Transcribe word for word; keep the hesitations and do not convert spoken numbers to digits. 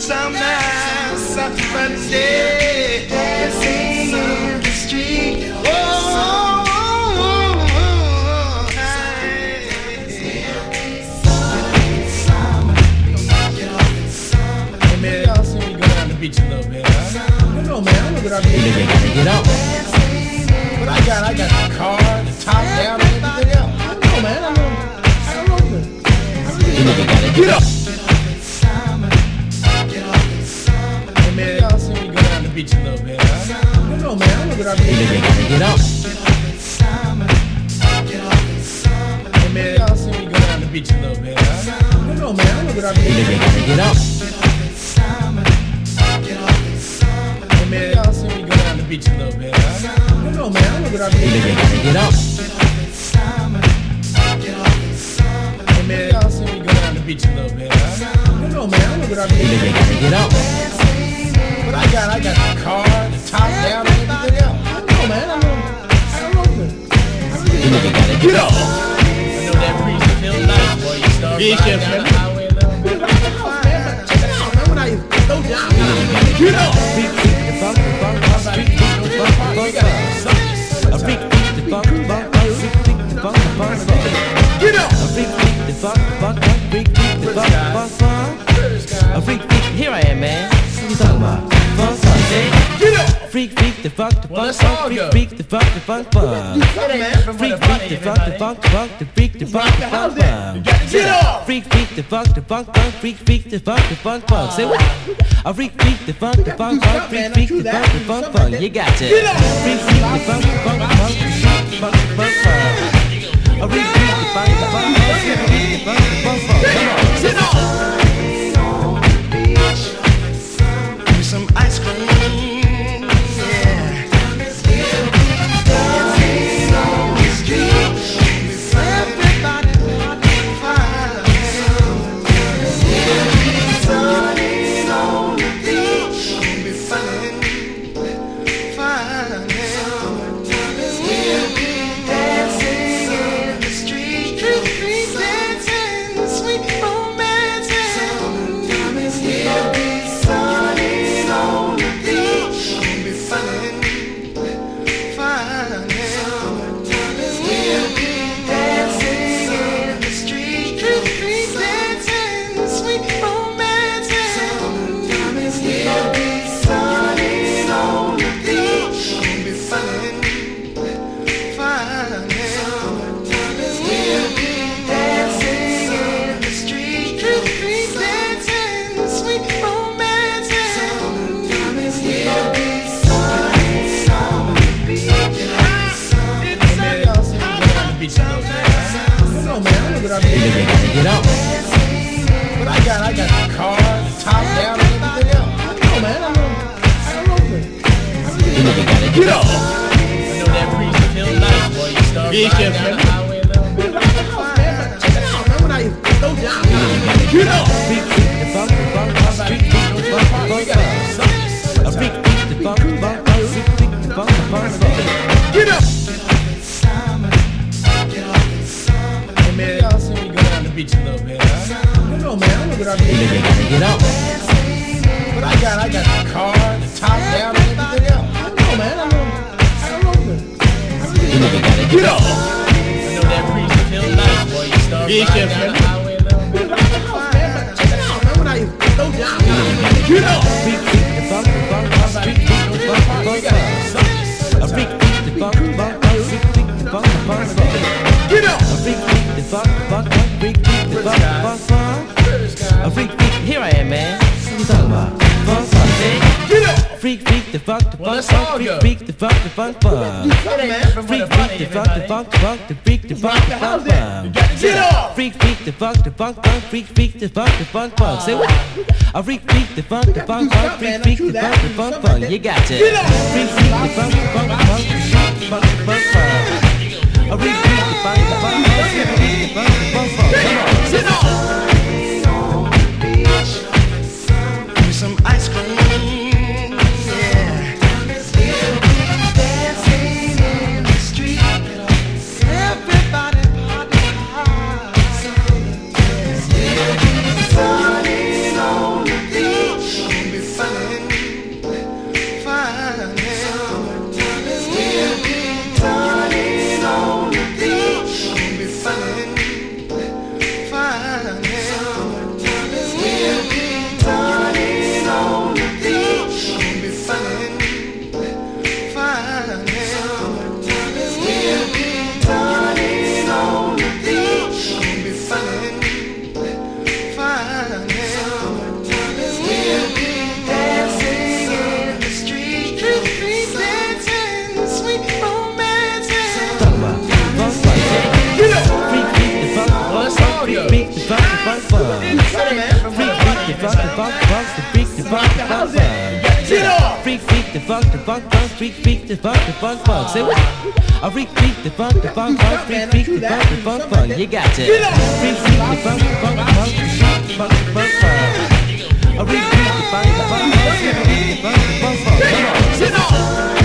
some nice Sunday dancing in the street. Oh, hey man, y'all see me go down the beach a little bit. Huh? You know, man, I'm gonna go down the beach. You gotta get out. But I got, I got the car, the top down, and everything else. I know, man. I know. I don't know this. You gotta get up. Hey man, y'all see me go down the beach a little bit. Huh? You know, man. I'm gonna go down the beach. You gotta get out. Hey man, y'all see me go down the beach a little bit. Huh? You know, man. I'm gonna go down the beach. You gotta get out. Hey man, y'all see me go down the beach a little bit. Huh? You know, man. I'm gonna go down the beach. You gotta get out. Hey man, y'all see me go down the beach a little bit. Huh? You know, man. I'm gonna go down the beach. You gotta get out. But I got, I got the car, the top down, and everything else. I know, man. I know. I don't know this. You gotta get up. I know that breeze feels nice, boy. You start riding down the highway a little bit. Check it out, man. When I go down, get up. Freak, freak, the funk, the funk, the funk, freak, freak, the funk, the funk, a freak, freak, the funk, the funk, freak, freak, the funk, the funk, get up. A freak, freak, the funk, the funk, freak, freak, the funk, the funk, a freak, freak. Here I am, man. What you talking about? Funk, funk, get up. Freak, freak, the funk, the funk, freak, freak, the funk, the funk, funk. Freak, freak, the funk, the funk, funk, the freak, the funk, the funk, funk. Get up. Freak, freak, the funk, the funk, funk, freak, freak, the funk, the funk, funk. Say what? A freak, freak, the funk, the funk, funk, freak, freak, the funk, the funk, funk. You got it. Freak, freak, the funk, the funk, funk, freak, freak, the funk, the funk, funk. A freak, freak, the funk, the funk, funk, freak, freak, the funk, the funk, funk. Come on, sit on. Some ice cream, yeah. Dancing on the street, everybody having fun. Sunning on the beach, be fun, fun. Dancing in the street, street dancing, sweet romancing. We'll be sunning on the beach, be fun, fun. We'll be dancing in the street, street dancing, sweet romancing. We'll be sunning on the beach, be fun, fun. We'll be dancing in the street, street dancing, sweet romancing. Get out. But I got, I got the car, the top down, and everything else. I know, man. I know. I don't know this. You gotta get up. I know that breeze feels nice, boy. You start riding down the highway a little bit. Check it out, man. When I go down, get up. Freak, freak, the funk, the funk, freak, freak, the funk, the funk, a freak, freak, the funk, the funk, freak, freak, the funk, the funk, get up. Hey man, y'all see me go down the beach a little bit. Huh? You know, man. I'm gonna go down the beach. You gotta get out. But I got, I got the car, the top down, and everything else. I know, man. I know. I don't know this. You gotta get up. I know that breeze feels nice, boy. You start riding down the highway a little bit. Check it out, man. When I go down, get up. Freak, freak, the funk, the funk, freak, freak, the funk, the funk, funk. A freak, freak, the funk, the funk, freak, freak, the funk, the funk, funk. Get up. A freak, freak, the funk, the funk, freak, freak, the funk, the funk, funk. A freak, freak. Here I am, man. What you talking about? Funk, funk, get up. Freak, freak, the funk, the funk, freak, freak, the funk, the funk, funk. Freak, freak, the funk, the funk, funk, the freak, the funk, the funk, funk. Get up. Freak, freak, the funk, the funk, funk, freak, freak, the funk, the funk, funk. Say what? A freak, freak, the funk, the funk, funk, freak, freak, the funk, the funk, funk. You got it. Freak, freak, the funk, the funk, funk, freak, freak, the funk, the funk, funk. A freak, freak, the funk, the funk, funk, freak, freak, the funk, the funk, funk. Come on, sit on. Some ice cream, yeah. Dancing in the street, everybody party hard. Sunning on the beach, funk, funk, freak, freak, the funk, the funk, funk. Say what? A freak, freak, the funk, the funk, funk, freak, freak, the funk, the funk, funk. You got to. Freak, freak, the funk, the funk, the funk, the funk, the funk, funk. A freak, freak, the funk, the funk, the funk, freak, freak, the funk, the funk, funk. Come on.